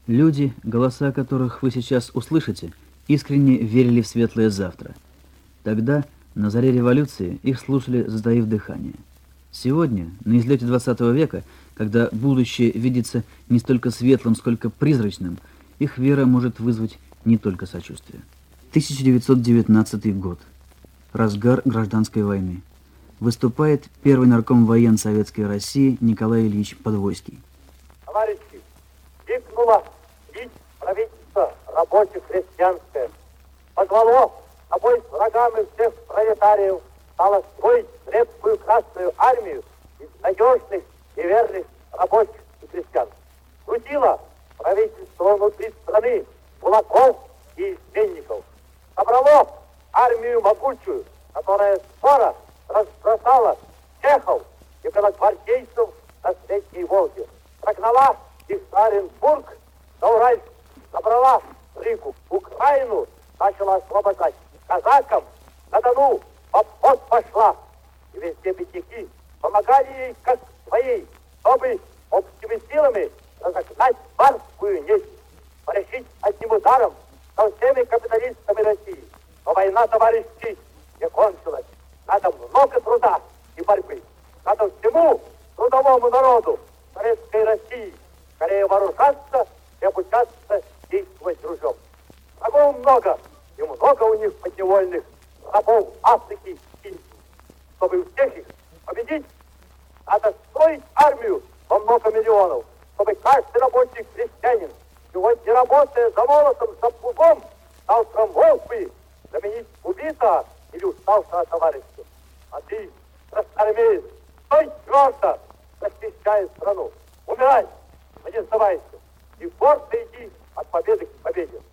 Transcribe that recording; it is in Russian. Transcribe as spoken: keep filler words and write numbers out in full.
Люди, голоса которых вы сейчас услышите, искренне верили в светлое завтра. Тогда, на заре революции, их слушали, затаив дыхание. Сегодня, на излете двадцатого века, когда будущее видится не столько светлым, сколько призрачным, их вера может вызвать не только сочувствие. тысяча девятьсот девятнадцатый год. Разгар гражданской войны. Выступает первый нарком воен Советской России Николай Ильич Подвойский. Товарищи, крикнула бить правительство рабочих крестьянское. Позвало обоим врагам и всех пролетариев стало строить крепкую Красную Армию из надежных и верных рабочих и крестьян. Крутило правительство внутри страны кулаков и изменников. Собрало армию могучую, которая скоро разбросала чехов и белогвардейцев на Средней Волге. Прогнала их в Оренбург, на Уральск, забрала Ригу, Украину, начала освобождать. Казакам на Дону в обход пошла. И везде бедняки помогали ей как своей, чтобы общими силами разогнать барскую нечисть, порешить одним ударом со всеми капиталистами России. Но война, товарищи, не кончилась. Надо много труда и борьбы. Надо всему трудовому народу Советской России скорее вооружаться и обучаться действовать ружьем. Врагов много, и много у них подневольных рабов Африки и Индии. Чтобы всех их победить, надо строить армию во много миллионов, чтобы каждый рабочий крестьянин, сегодня работая за молотом, за плугом, завтра мог бы заменить убитого или уставшего товарища. А ты, красноармеец, стой твердо, защищая страну. Умирай, но не сдавайся. И гордо иди от победы к победе.